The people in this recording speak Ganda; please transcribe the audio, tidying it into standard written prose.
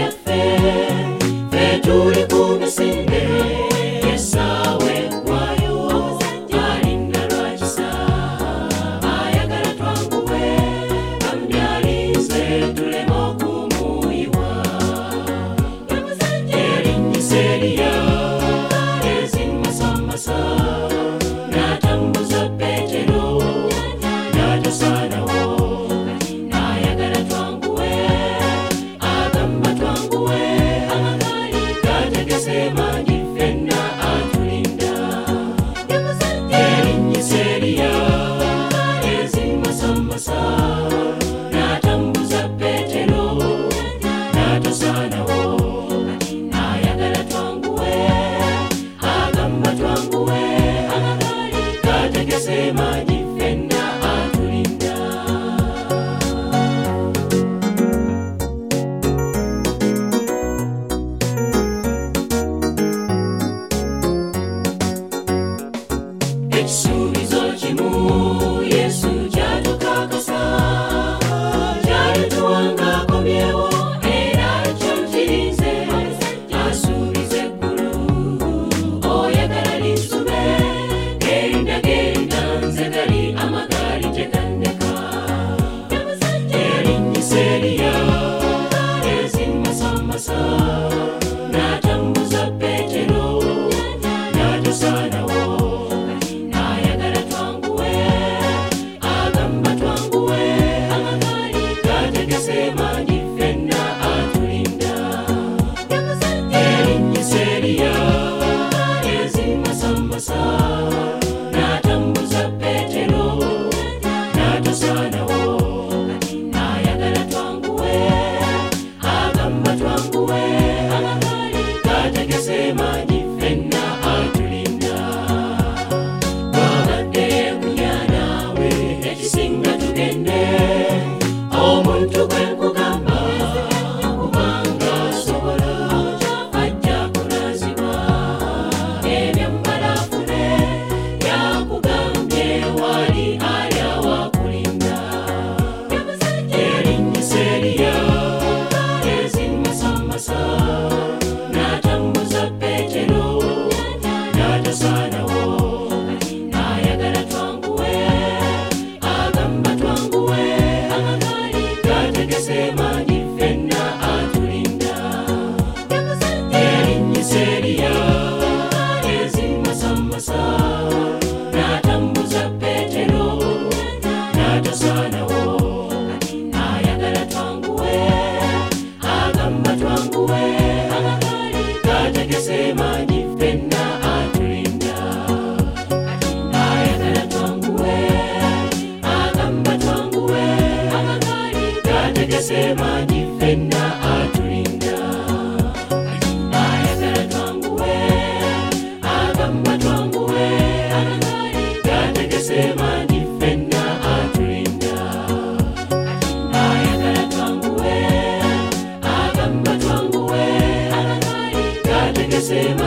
byaffe ffe tuli ku misinde essaawa eggwayo alinda lwakisa ayagala twanguwe bambyalize tuleme okumuyiwa erinnyisa eriya ezimasamasa n'atambuza Peetero n'atasaanawo ayagala twanguwe agamba twanguwe gategese mangi ffenna atulinda erinnyisa eriya ezimasamasa n'atambuza Peetero n'atasaanawo ayagala twanguwe agamba twanguwe gategese mangi ffenna atulinda. Ekisuubizo kimu Yesu ky'atukakasa ky'alituwanga akomyewo era ky'omukirinze asuubiza eggulu oyagala linsube genda genda nze gali amagaali tegandeka erinnyisa eriya ezimasamasa n'atambuza Peetero n'atasaanawo ayagala twanguwe agamba twanguwe gategese mangi ffenna atulinda erinnyisa eriya ezimasamasa n'atambuza Peetero n'atasaanawo ayagala twanguwe agamba twanguwe gategese mangi ffenna atulinda twabadde kunya naawe ekisinga tugende omuntu gwe nkugamba kubanga asobola ajja kunazibwa ebyambalafune yakugambye wali ali awakulinda erinnyisa eriya ezimasamasa n'atambuza Peetero n'atasaanawo ayagala twanguwe agamba twanguwe gategese mangi ffenna atulinda erinnyisa eriya ezimasamasa n'atambuza Peetero n'atasaanawo ayagala twanguwe agamba twanguwe gategese mangi ffenna atulinda ayagala twanguwe agamba twanguwe gategese mangi ffenna atulinda ayagala twanguwe agamba twanguwe gategese mangi ffenna atulinda ayagala twanguwe agamba twanguwe gategese